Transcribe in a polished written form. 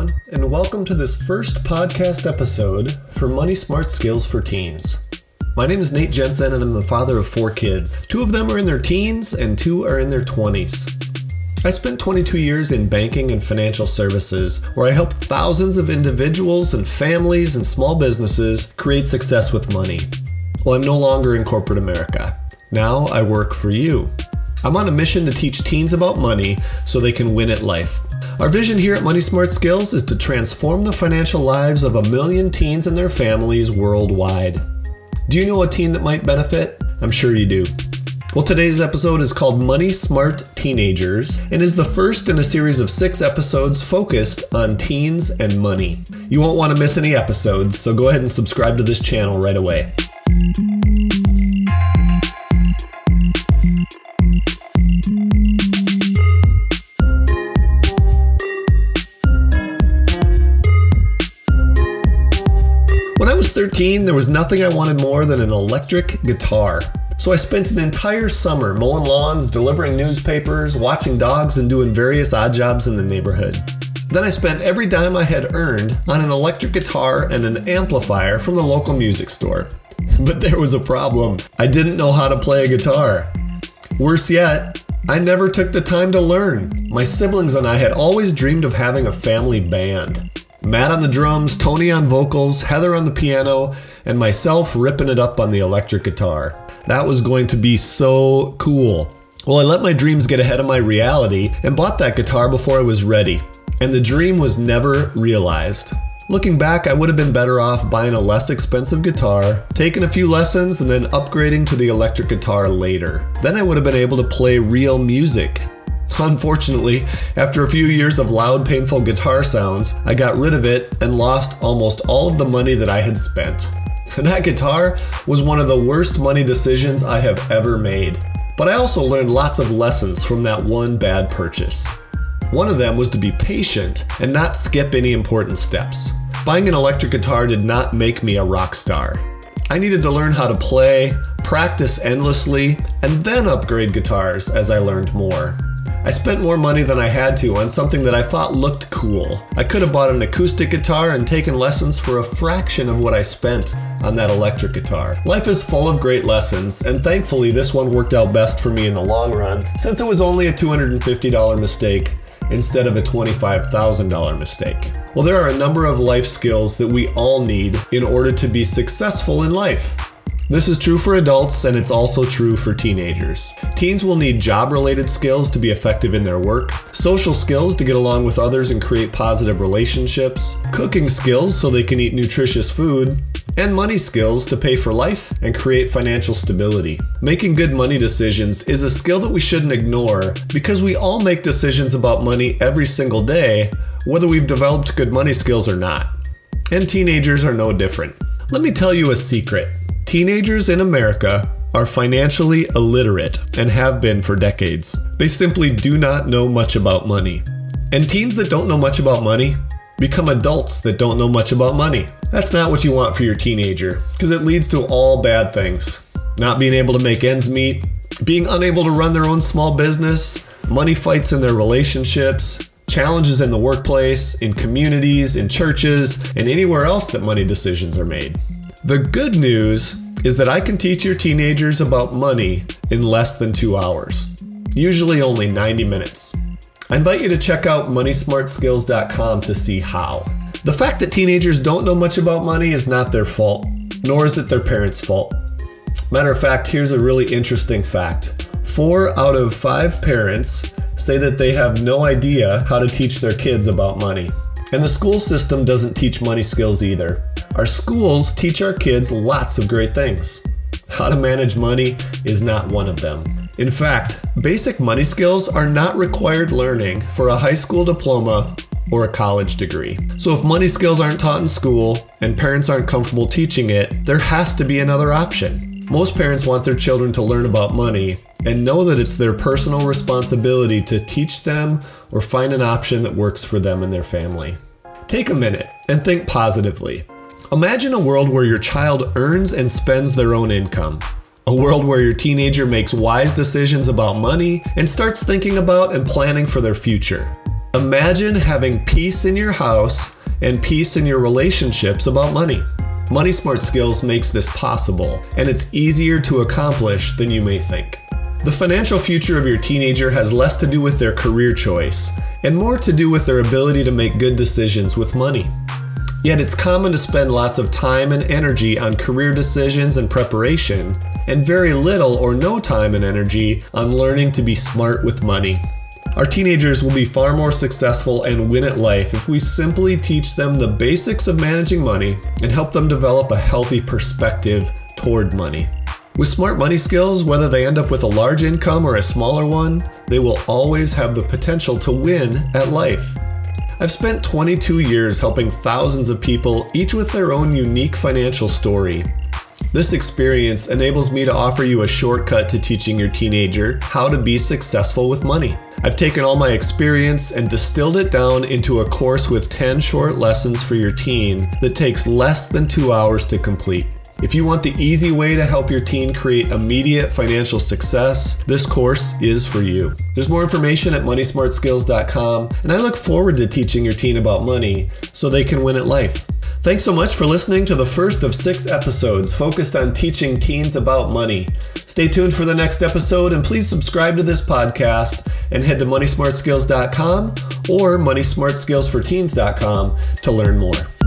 and welcome to this first podcast episode for Money Smart Skills for Teens. My name is Nate Jensen, and I'm the father of 4 kids. 2 of them are in their teens, and 2 are in their 20s. I spent 22 years in banking and financial services, where I helped thousands of individuals and families and small businesses create success with money. Well, I'm no longer in corporate America. Now I work for you. I'm on a mission to teach teens about money so they can win at life. Our vision here at Money Smart Skills is to transform the financial lives of 1 million teens and their families worldwide. Do you know a teen that might benefit? I'm sure you do. Well, today's episode is called Money Smart Teenagers and is the first in a series of 6 episodes focused on teens and money. You won't want to miss any episodes, so go ahead and subscribe to this channel right away. When I was 13, there was nothing I wanted more than an electric guitar. So I spent an entire summer mowing lawns, delivering newspapers, watching dogs, and doing various odd jobs in the neighborhood. Then I spent every dime I had earned on an electric guitar and an amplifier from the local music store. But there was a problem. I didn't know how to play a guitar. Worse yet, I never took the time to learn. My siblings and I had always dreamed of having a family band. Matt on the drums, Tony on vocals, Heather on the piano, and myself ripping it up on the electric guitar. That was going to be so cool. Well, I let my dreams get ahead of my reality and bought that guitar before I was ready. And the dream was never realized. Looking back, I would have been better off buying a less expensive guitar, taking a few lessons, and then upgrading to the electric guitar later. Then I would have been able to play real music. Unfortunately, after a few years of loud, painful guitar sounds, I got rid of it and lost almost all of the money that I had spent. That guitar was one of the worst money decisions I have ever made. But I also learned lots of lessons from that one bad purchase. One of them was to be patient and not skip any important steps. Buying an electric guitar did not make me a rock star. I needed to learn how to play, practice endlessly, and then upgrade guitars as I learned more. I spent more money than I had to on something that I thought looked cool. I could have bought an acoustic guitar and taken lessons for a fraction of what I spent on that electric guitar. Life is full of great lessons, and thankfully this one worked out best for me in the long run, since it was only a $250 mistake instead of a $25,000 mistake. Well, there are a number of life skills that we all need in order to be successful in life. This is true for adults, and it's also true for teenagers. Teens will need job-related skills to be effective in their work, social skills to get along with others and create positive relationships, cooking skills so they can eat nutritious food, and money skills to pay for life and create financial stability. Making good money decisions is a skill that we shouldn't ignore because we all make decisions about money every single day, whether we've developed good money skills or not. And teenagers are no different. Let me tell you a secret. Teenagers in America are financially illiterate and have been for decades. They simply do not know much about money. And teens that don't know much about money become adults that don't know much about money. That's not what you want for your teenager, because it leads to all bad things. Not being able to make ends meet, being unable to run their own small business, money fights in their relationships, challenges in the workplace, in communities, in churches, and anywhere else that money decisions are made. The good news is that I can teach your teenagers about money in less than 2 hours, usually only 90 minutes. I invite you to check out moneysmartskills.com to see how. The fact that teenagers don't know much about money is not their fault, nor is it their parents' fault. Matter of fact, here's a really interesting fact. 4 out of 5 parents say that they have no idea how to teach their kids about money. And the school system doesn't teach money skills either. Our schools teach our kids lots of great things. How to manage money is not one of them. In fact, basic money skills are not required learning for a high school diploma or a college degree. So if money skills aren't taught in school and parents aren't comfortable teaching it, there has to be another option. Most parents want their children to learn about money and know that it's their personal responsibility to teach them or find an option that works for them and their family. Take a minute and think positively. Imagine a world where your child earns and spends their own income. A world where your teenager makes wise decisions about money and starts thinking about and planning for their future. Imagine having peace in your house and peace in your relationships about money. Money Smart Skills makes this possible, and it's easier to accomplish than you may think. The financial future of your teenager has less to do with their career choice and more to do with their ability to make good decisions with money. Yet it's common to spend lots of time and energy on career decisions and preparation, and very little or no time and energy on learning to be smart with money. Our teenagers will be far more successful and win at life if we simply teach them the basics of managing money and help them develop a healthy perspective toward money. With smart money skills, whether they end up with a large income or a smaller one, they will always have the potential to win at life. I've spent 22 years helping thousands of people, each with their own unique financial story. This experience enables me to offer you a shortcut to teaching your teenager how to be successful with money. I've taken all my experience and distilled it down into a course with 10 short lessons for your teen that takes less than 2 hours to complete. If you want the easy way to help your teen create immediate financial success, this course is for you. There's more information at moneysmartskills.com, and I look forward to teaching your teen about money so they can win at life. Thanks so much for listening to the first of 6 episodes focused on teaching teens about money. Stay tuned for the next episode, and please subscribe to this podcast and head to moneysmartskills.com or moneysmartskillsforteens.com to learn more.